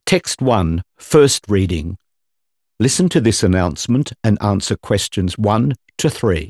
Text 1, First Reading. Listen to this announcement and answer questions 1 to 3.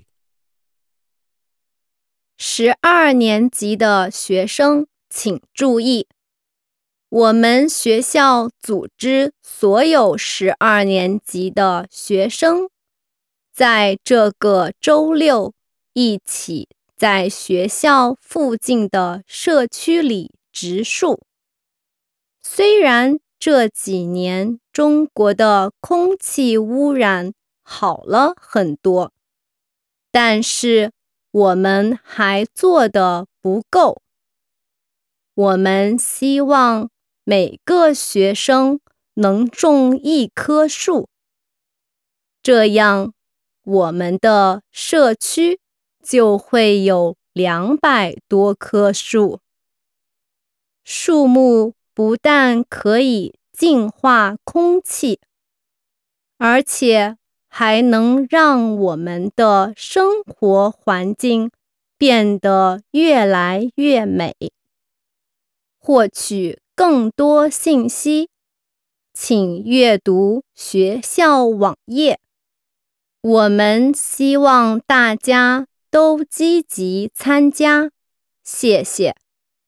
12年级的学生请注意，我们学校组织所有12年级的学生在这个周六一起在学校附近的社区里植树。虽然这几年中国的空气污染好了很多，但是我们还做得不够。我们希望每个学生能种1棵树，这样我们的社区就会有200多棵树。树木不但可以净化空气，而且还能让我们的生活环境变得越来越美。获取更多信息，请阅读学校网页。我们希望大家都积极参加，谢谢。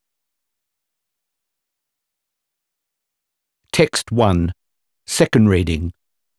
Text 1, Second Reading.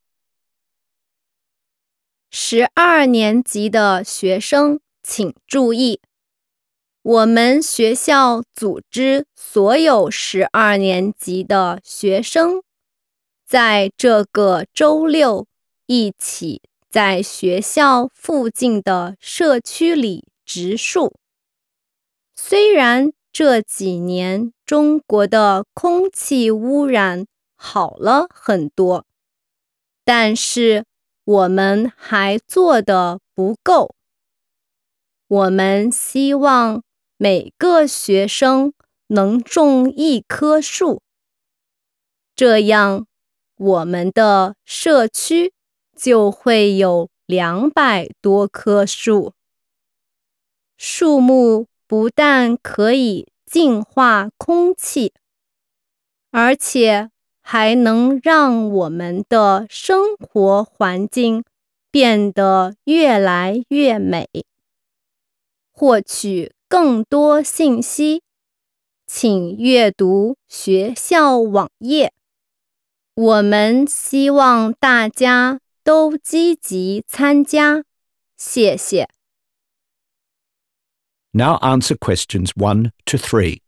12年级的学生请注意，我们学校组织所有12年级的学生在这个周六一起在学校附近的社区里植树。虽然这几年中国的空气污染好了很多，但是我们还做得不够。我们希望每个学生能种1棵树，这样我们的社区就会有200多棵树。树木不但可以净化空气，而且还能让我们的生活环境变得越来越美。获取更多信息，请阅读学校网页。我们希望大家都积极参加，谢谢。 Now answer questions 1 to 3.